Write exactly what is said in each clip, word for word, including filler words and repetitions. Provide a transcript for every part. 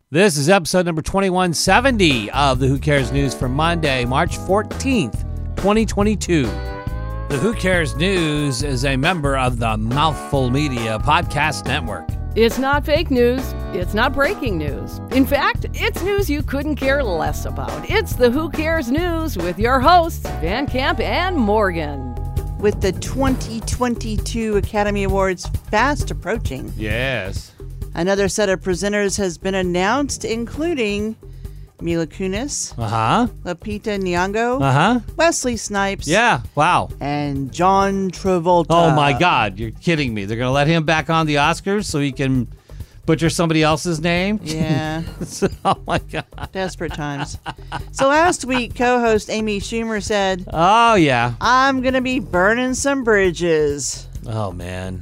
This is episode number twenty-one seventy of the Who Cares News for Monday, March fourteenth, twenty twenty-two. The Who Cares News is a member of the Mouthful Media Podcast Network. It's not fake news. It's not breaking news. In fact, it's news you couldn't care less about. It's the Who Cares News with your hosts, Van Camp and Morgan. With the twenty twenty-two Academy Awards fast approaching, Yes. another set of presenters has been announced, including Mila Kunis, Uh-huh. Lupita Nyong'o, Uh-huh. Wesley Snipes, Yeah. Wow. and John Travolta. Oh, my God. You're kidding me. They're going to let him back on the Oscars so he can butcher somebody else's name? Yeah, Oh, my God. desperate times. So last week, co-host Amy Schumer said, Oh, yeah. I'm going to be burning some bridges. Oh, man.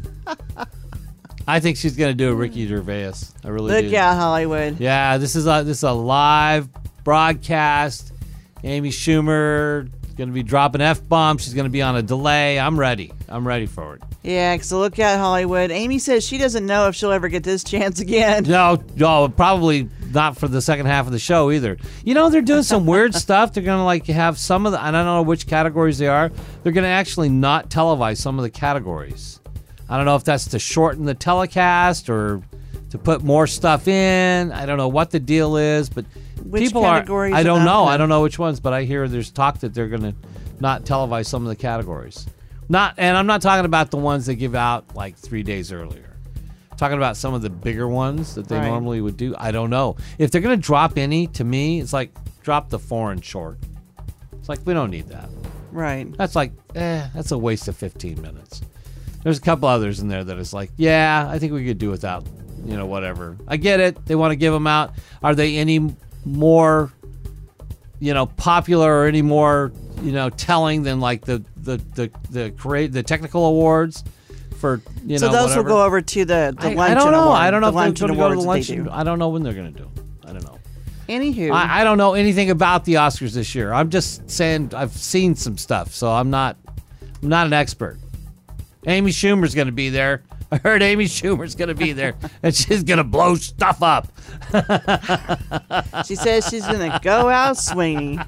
I think she's going to do a Ricky Gervais. I really Look do. out, Hollywood. Yeah, this is a this is a live broadcast. Amy Schumer going to be dropping F-bombs. She's going to be on a delay. I'm ready. I'm ready for it. Yeah, so look out, Hollywood. Amy says she doesn't know if she'll ever get this chance again. No, no, probably not for the second half of the show either. You know, they're doing some weird stuff. They're going to like have some of the, I don't know which categories they are. They're going to actually not televise some of the categories. I don't know if that's to shorten the telecast or to put more stuff in. I don't know what the deal is, but Which people categories are. I don't about know. that? I don't know which ones, but I hear there's talk that they're going to not televise some of the categories. Not, and I'm not talking about the ones they give out like three days earlier. I'm talking about some of the bigger ones that they Right. normally would do. I don't know if they're going to drop any. To me, it's like drop the foreign short. It's like we don't need that. Right. That's like, eh, that's a waste of fifteen minutes. There's a couple others in there that is like, yeah, I think we could do without, you know, whatever. I get it. They want to give them out. Are they any more, you know, popular or any more, you know, telling than like the the the the create the technical awards for, you So know, those whatever? will go over to the, the I, luncheon I don't know. award. I don't know the if luncheon they're going to go to the awards that they luncheon. do. I don't know when they're going to do. I don't know. Anywho, I, I don't know anything about the Oscars this year. I'm just saying I've seen some stuff, so I'm not I'm not an expert. Amy Schumer's going to be there. I heard Amy Schumer's going to be there, and she's going to blow stuff up. she says she's going to go out swinging.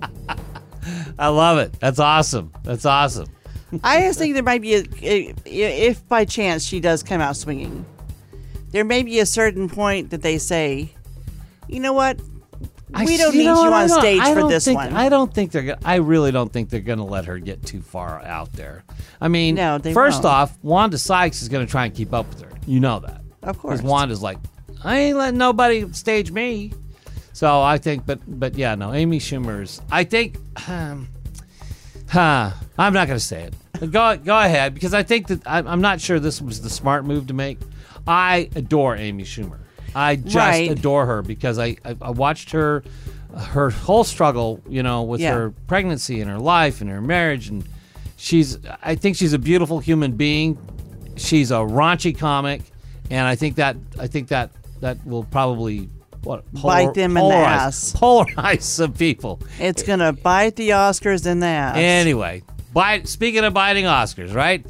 I love it. That's awesome. That's awesome. I just think there might be, a, if by chance she does come out swinging, there may be a certain point that they say, you know what? I- We don't you need know you what? I on don't- stage I for don't this think, one. I don't think they're. Gonna, I really don't think they're going to let her get too far out there. I mean, No, they first won't. off, Wanda Sykes is going to try and keep up with her. You know that. Of course. Because Wanda's like, I ain't letting nobody stage me. So I think, but but yeah, no, Amy Schumer's. I think, um, huh? I'm not going to say it. Go go ahead, because I think that I'm, I'm not sure this was the smart move to make. I adore Amy Schumer. I just Right. adore her because I, I I watched her her whole struggle, you know, with Yeah. her pregnancy and her life and her marriage, and she's I think she's a beautiful human being. She's a raunchy comic, and I think that I think that that will probably what Bite them in the polarize, ass. polarize some people. It's going to bite the Oscars in the ass. Anyway, bite, speaking of biting Oscars, right?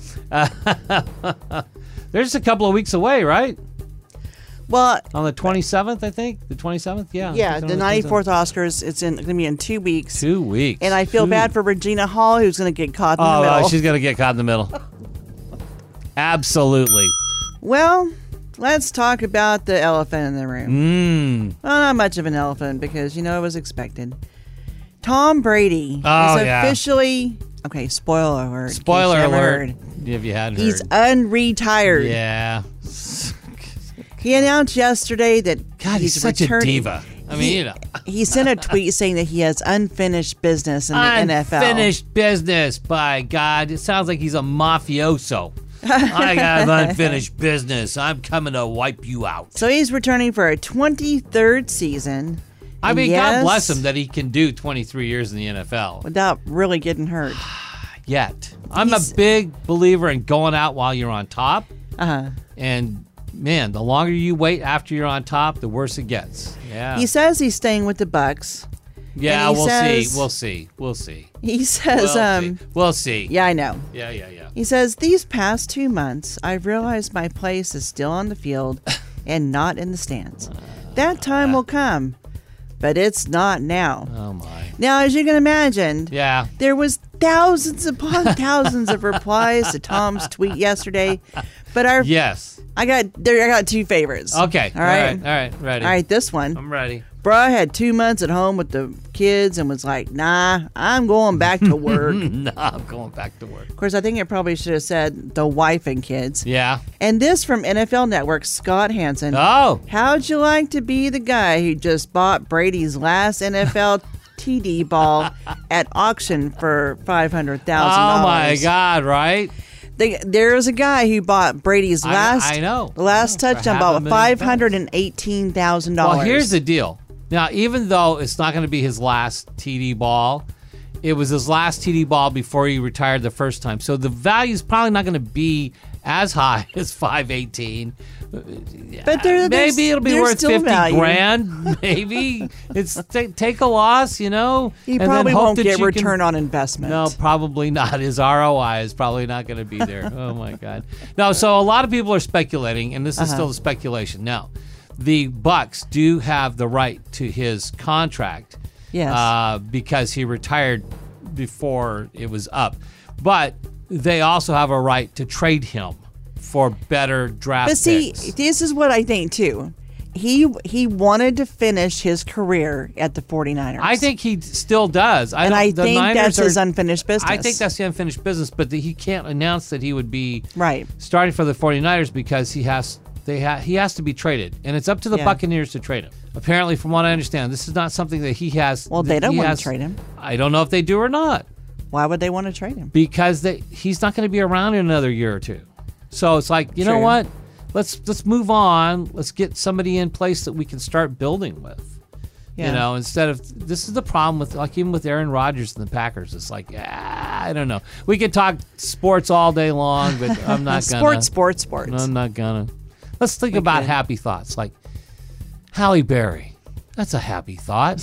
Uh, they're just a couple of weeks away, right? well, On the twenty-seventh, I think. The twenty-seventh, yeah. yeah, It's on the ninety-fourth Oscars, it's in, going to be in two weeks. Two weeks. And I feel Two- bad for Regina Hall, who's going to get caught in Oh, the uh, middle. she's gonna get caught in the middle. Absolutely. Well, let's talk about the elephant in the room. Mmm. Well, not much of an elephant because, you know, it was expected. Tom Brady Oh, is yeah. officially, okay, spoiler alert. in case Spoiler you haven't alert. heard. If you hadn't He's heard. unretired. Yeah. He announced yesterday that God, he's, such returning. a diva. I mean, He- you know. He sent a tweet saying that he has unfinished business in the N F L. Unfinished business, by God. It sounds like he's a mafioso. I got unfinished business. I'm coming to wipe you out. So he's returning for a twenty-third season. I And mean, yes, God bless him that he can do twenty-three years in the N F L. without really getting hurt. Yet. I'm He's- a big believer in going out while you're on top. Uh-huh. And, man, the longer you wait after you're on top, the worse it gets. Yeah. He says he's staying with the Bucks. yeah, and he we'll says- see. We'll see. We'll see. He says, We'll um, see. We'll see. yeah, I know. Yeah, yeah, yeah. He says, these past two months, I've realized my place is still on the field and not in the stands. That time will come, but it's not now. Oh, my. Now, as you can imagine, Yeah. there was thousands upon thousands of replies to Tom's tweet yesterday. But our Yes. I got there. I got two favorites. Okay. All right. All right. All right. Ready. All right. This one. I'm ready. Bruh had two months at home with the kids and was like, nah, I'm going back to work. No, I'm going back to work. Of course, I think it probably should have said the wife and kids. Yeah. And this from N F L Network, Scott Hansen. Oh. How'd you like to be the guy who just bought Brady's last N F L T D ball at auction for five hundred thousand dollars? Oh, my God, right? The, there's a guy who bought Brady's I- last I know. last I know, for touchdown half ball a at million five hundred eighteen thousand dollars. Well, here's the deal. Now, even though it's not going to be his last T D ball, it was his last T D ball before he retired the first time. So the value is probably not going to be as high as five eighteen. But there, there's- maybe it'll be there's worth still fifty value. grand. Maybe it's take, take a loss, you know. He and then probably hope won't that get you return can, on investment. No, probably not. His R O I is probably not going to be there. Oh my God. No, so a lot of people are speculating, and this is Uh-huh. still a speculation. Now, the Bucks do have the right to his contract. Yes. Uh, because he retired before it was up, but they also have a right to trade him for better draft But see, picks. this is what I think too. He he wanted to finish his career at the 49ers. I think he still does. I and don't- I the think Niners that's are- his unfinished business. I think that's the unfinished business, but the, he can't announce that he would be right. starting for the 49ers because he has they ha- he has to be traded, and it's up to the Yeah. Buccaneers to trade him. Apparently, from what I understand, this is not something that he has. Well, they that don't he want has- to trade him. I don't know if they do or not, Why would they want to trade him? because they, he's not going to be around in another year or two. So it's like, you know True. what? Let's let's move on. Let's get somebody in place that we can start building with. Yeah. You know, instead of this is the problem with like even with Aaron Rodgers and the Packers. It's like, ah, I don't know. We could talk sports all day long, but I'm not gonna. Sports, sports, sports. No, I'm not gonna. Let's think about could. happy thoughts, like Halle Berry. That's a happy thought.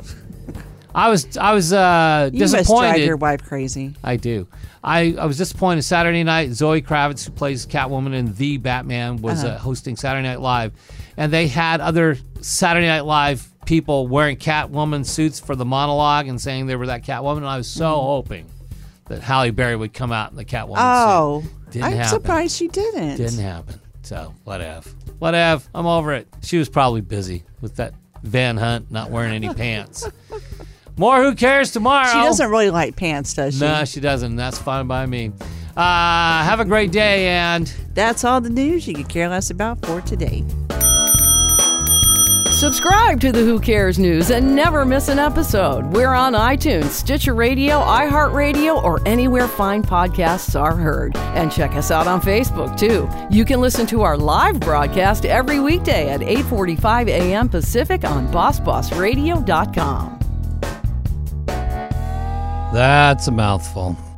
I was I was uh, you must drive disappointed. your wife crazy. I do. I, I was disappointed Saturday night. Zoe Kravitz, who plays Catwoman in The Batman, was Uh-huh. uh, hosting Saturday Night Live, and they had other Saturday Night Live people wearing Catwoman suits for the monologue and saying they were that Catwoman. And I was so Mm. hoping that Halle Berry would come out in the Catwoman Oh, suit. Didn't I'm happen. surprised she didn't. Didn't happen. So whatever. Whatever. I'm over it. She was probably busy with that Van Hunt not wearing any pants. More Who Cares tomorrow. She doesn't really like pants, does she? No, she doesn't. That's fine by me. Uh, have a great day, and That's all the news you could care less about for today. Subscribe to the Who Cares News and never miss an episode. We're on iTunes, Stitcher Radio, iHeartRadio, or anywhere fine podcasts are heard. And check us out on Facebook, too. You can listen to our live broadcast every weekday at eight forty-five a.m. Pacific on boss boss radio dot com. that's a mouthful.